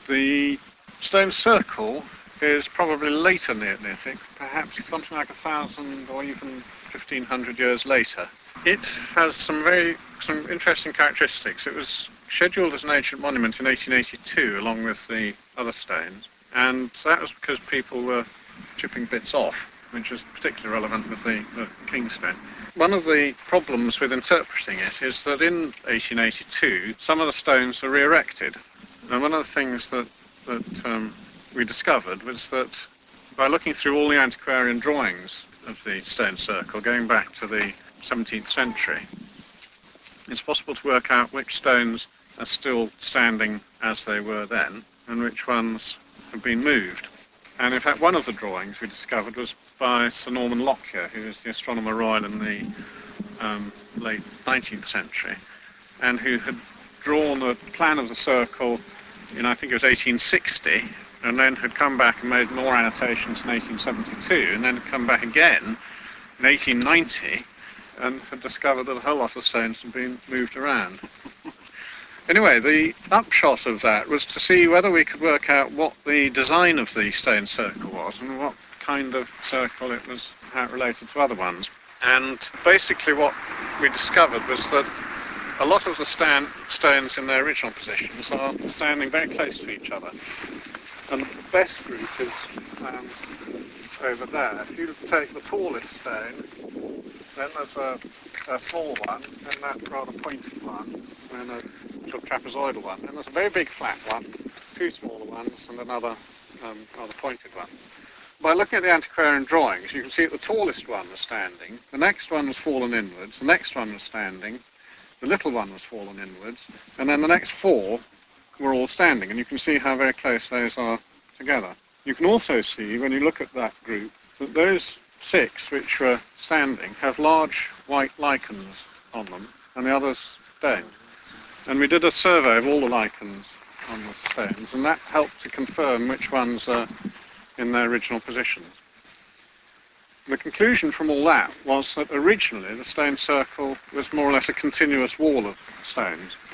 The stone circle is probably later Neolithic, perhaps something like 1,000 or even 1,500 years later. It has some interesting characteristics. It was scheduled as an ancient monument in 1882 along with the other stones, and that was because people were chipping bits off, which is particularly relevant with the King stone. One of the problems with interpreting it is that in 1882 some of the stones were re-erected, and one of the things that we discovered was that by looking through all the antiquarian drawings of the stone circle going back to the 17th century, it's possible to work out which stones are still standing as they were then and which ones have been moved. And in fact one of the drawings we discovered was by Sir Norman Lockyer, who was the Astronomer Royal in the late 19th century, and who had drawn a plan of the circle in, I think it was 1860, and then had come back and made more annotations in 1872, and then had come back again in 1890 and had discovered that a whole lot of stones had been moved around. Anyway, the upshot of that was to see whether we could work out what the design of the stone circle was and what kind of circle it was, how it related to other ones. And basically what we discovered was that a lot of the stones in their original positions are standing very close to each other. And the best group is over there. If you take the tallest stone, then there's a small one, then that rather pointed one, and a sort of trapezoidal one. And there's a very big flat one, two smaller ones, and another rather pointed one. By looking at the antiquarian drawings, you can see that the tallest one was standing, the next one was fallen inwards, the next one was standing, the little one was fallen inwards, and then the next four were all standing, and you can see how very close those are together. You can also see, when you look at that group, that those six which were standing have large white lichens on them, and the others don't. And we did a survey of all the lichens on the stones, and that helped to confirm which ones are in their original positions. The conclusion from all that was that originally the stone circle was more or less a continuous wall of stones,